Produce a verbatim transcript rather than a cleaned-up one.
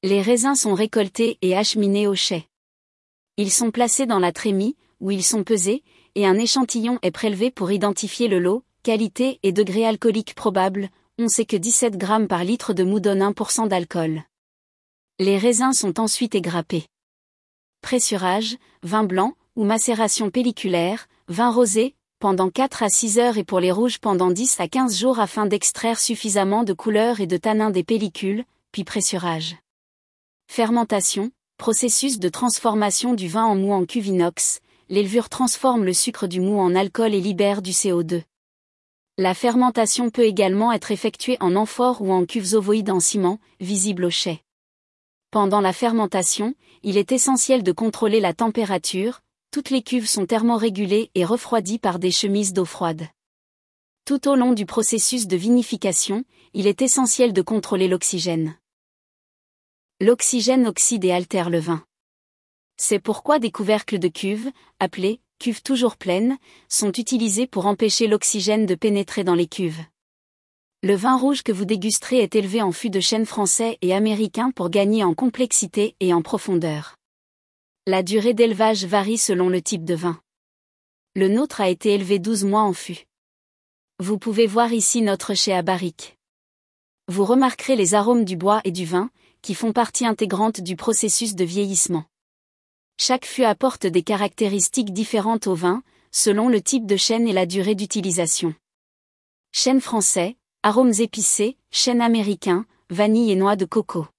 Les raisins sont récoltés et acheminés au chai. Ils sont placés dans la trémie, où ils sont pesés, et un échantillon est prélevé pour identifier le lot, qualité et degré alcoolique probable. On sait que dix-sept grammes par litre de mou donne un pour cent d'alcool. Les raisins sont ensuite égrappés. Pressurage, vin blanc, ou macération pelliculaire, vin rosé, pendant quatre à six heures et pour les rouges pendant dix à quinze jours afin d'extraire suffisamment de couleur et de tanin des pellicules, puis pressurage. Fermentation, processus de transformation du vin en mou en cuve inox, les levures transforment le sucre du mou en alcool et libèrent du C O deux. La fermentation peut également être effectuée en amphore ou en cuves ovoïdes en ciment, visibles au chai. Pendant la fermentation, il est essentiel de contrôler la température, toutes les cuves sont thermorégulées et refroidies par des chemises d'eau froide. Tout au long du processus de vinification, il est essentiel de contrôler l'oxygène. L'oxygène oxyde et altère le vin. C'est pourquoi des couvercles de cuve, appelés cuves toujours pleines, sont utilisés pour empêcher l'oxygène de pénétrer dans les cuves. Le vin rouge que vous dégusterez est élevé en fût de chêne français et américain pour gagner en complexité et en profondeur. La durée d'élevage varie selon le type de vin. Le nôtre a été élevé douze mois en fût. Vous pouvez voir ici notre chai à barrique. Vous remarquerez les arômes du bois et du vin, qui font partie intégrante du processus de vieillissement. Chaque fût apporte des caractéristiques différentes au vin, selon le type de chêne et la durée d'utilisation. Chêne français, arômes épicés, chêne américain, vanille et noix de coco.